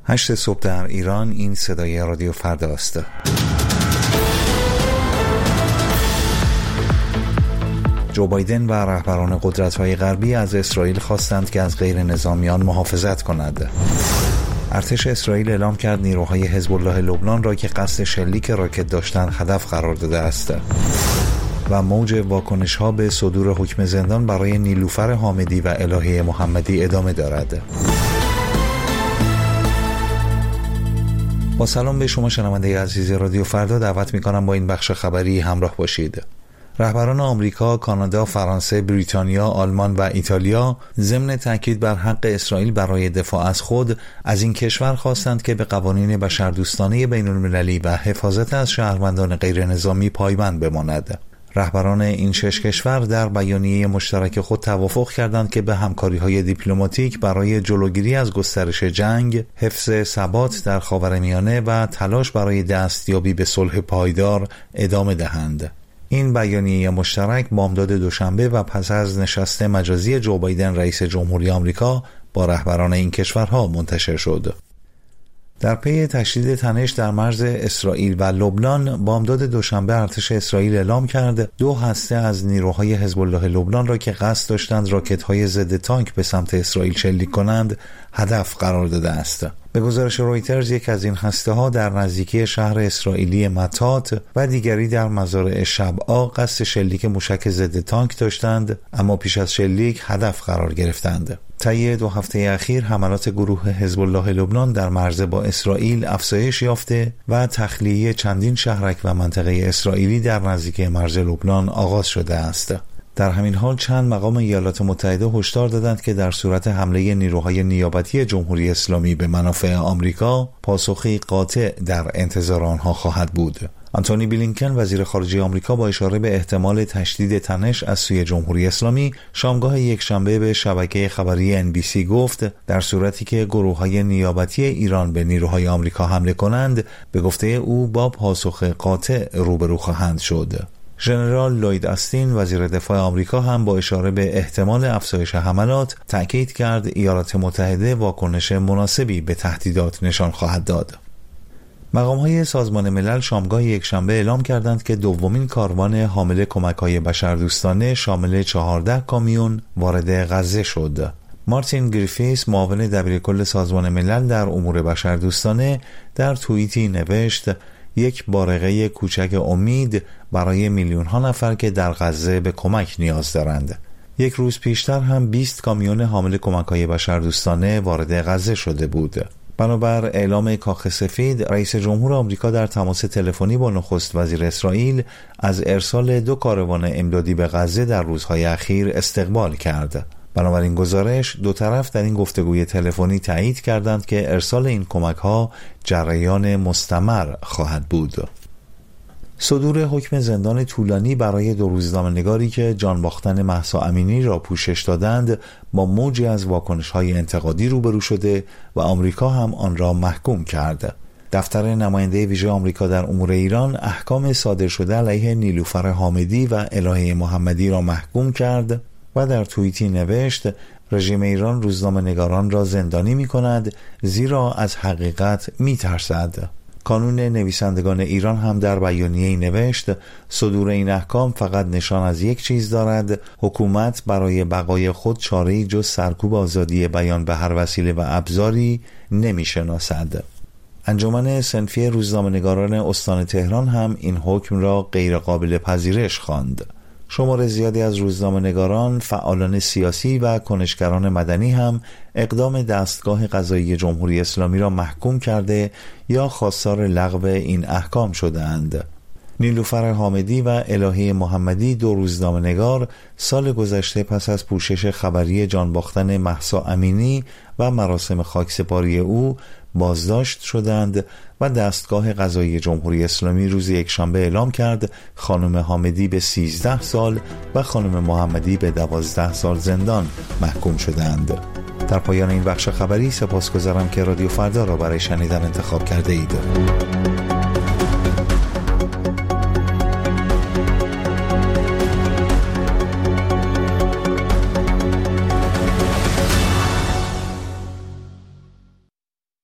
8 صبح در ایران. این صدای رادیو فردا است. جو بایدن و رهبران قدرت‌های غربی از اسرائیل خواستند که از غیر نظامیان محافظت کند. ارتش اسرائیل اعلام کرد نیروهای حزب الله لبنان را که قصد شلیک راکت داشتند هدف قرار داده است. و موج واکنش‌ها به صدور حکم زندان برای نیلوفر حامدی و الهه محمدی ادامه دارد. با سلام به شما شنونده عزیز رادیو فردا، دعوت می‌کنم با این بخش خبری همراه باشید. رهبران آمریکا، کانادا، فرانسه، بریتانیا، آلمان و ایتالیا ضمن تاکید بر حق اسرائیل برای دفاع از خود از این کشور خواستند که به قوانین بشردوستانه بین‌المللی و حفاظت از شهروندان غیر نظامی پایبند بماند. رهبران این 6 کشور در بیانیه مشترک خود توافق کردند که به همکاری‌های دیپلماتیک برای جلوگیری از گسترش جنگ، حفظ ثبات در خاورمیانه و تلاش برای دستیابی به صلح پایدار ادامه دهند. این بیانیه مشترک بامداد دوشنبه و پس از نشست مجازی جو بایدن رئیس جمهوری آمریکا با رهبران این کشورها منتشر شد. در پی تشدید تنش در مرز اسرائیل و لبنان، بامداد دوشنبه ارتش اسرائیل اعلام کرد 2 هسته از نیروهای حزب الله لبنان را که قصد داشتند راکت‌های ضد تانک به سمت اسرائیل شلیک کنند هدف قرار داده است. به گزارش رویترز، یک از این هسته‌ها در نزدیکی شهر اسرائیلی متات و دیگری در مزارع شبعا قصد شلیک موشک ضد تانک داشتند، اما پیش از شلیک هدف قرار گرفتند. طی 2 هفته اخیر حملات گروه حزب الله لبنان در مرز با اسرائیل افزایش یافته و تخلیه چندین شهرک و منطقه اسرائیلی در نزدیکی مرز لبنان آغاز شده است. در همین حال چند مقام ایالات متحده هشدار دادند که در صورت حمله نیروهای نیابتی جمهوری اسلامی به منافع آمریکا، پاسخی قاطع در انتظار آنها خواهد بود. آنتونی بلینکن وزیر خارجه آمریکا با اشاره به احتمال تشدید تنش از سوی جمهوری اسلامی شامگاه یکشنبه به شبکه خبری NBC گفت در صورتی که گروه‌های نیابتی ایران به نیروهای آمریکا حمله کنند، به گفته او با پاسخ قاطع روبرو خواهند شد. ژنرال لوید استین وزیر دفاع آمریکا هم با اشاره به احتمال افزایش حملات تأکید کرد ایالات متحده واکنش مناسبی به تهدیدات نشان خواهد داد. مقام‌های سازمان ملل شامگاه یکشنبه اعلام کردند که دومین کاروان حامل کمک‌های بشردوستانه شامل 14 کامیون وارد غزه شد. مارتین گریفیس معاون دبیرکل سازمان ملل در امور بشردوستانه در توییتی نوشت: یک بارقه کوچک امید برای میلیون‌ها نفر که در غزه به کمک نیاز دارند. 1 روز پیشتر هم 20 کامیون حامل کمک‌های بشردوستانه وارد غزه شده بود. بنابر اعلام کاخ سفید، رئیس جمهور آمریکا در تماس تلفنی با نخست وزیر اسرائیل از ارسال 2 کاروان امدادی به غزه در روزهای اخیر استقبال کرد. بنابراین گزارش، 2 طرف در این گفتگوی تلفنی تایید کردند که ارسال این کمک‌ها جریان مستمر خواهد بود. صدور حکم زندان طولانی برای 2 روزنامه‌نگاری که جان باختن مهسا امینی را پوشش دادند با موجی از واکنش‌های انتقادی روبرو شده و آمریکا هم آن را محکوم کرد. دفتر نماینده ویژه آمریکا در امور ایران احکام صادر شده علیه نیلوفر حامدی و الهه محمدی را محکوم کرد و در توییتی نوشت: رژیم ایران روزنامه‌نگاران را زندانی می‌کند زیرا از حقیقت می‌ترسد. کانون نویسندگان ایران هم در بیانیه‌ای نوشت: صدور این احکام فقط نشان از یک چیز دارد، حکومت برای بقای خود چاره‌ای جز سرکوب آزادی بیان به هر وسیله و ابزاری نمی‌شناسد. انجمن صنفی روزنامه‌نگاران استان تهران هم این حکم را غیر قابل پذیرش خواند. شمار زیادی از روزنامه‌نگاران، فعالان سیاسی و کنشگران مدنی هم اقدام دستگاه قضایی جمهوری اسلامی را محکوم کرده یا خواستار لغو این احکام شده‌اند. نیلوفر حامدی و الهه محمدی، 2 روزنامه‌نگار، سال گذشته پس از پوشش خبری جان باختن مهسا امینی و مراسم خاکسپاری او بازداشت شدند و دستگاه قضایی جمهوری اسلامی روز یکشنبه اعلام کرد خانم حامدی به 13 سال و خانم محمدی به 12 سال زندان محکوم شدند. در پایان این بخش خبری سپاسگزارم که رادیو فردا را برای شنیدن انتخاب کرده اید.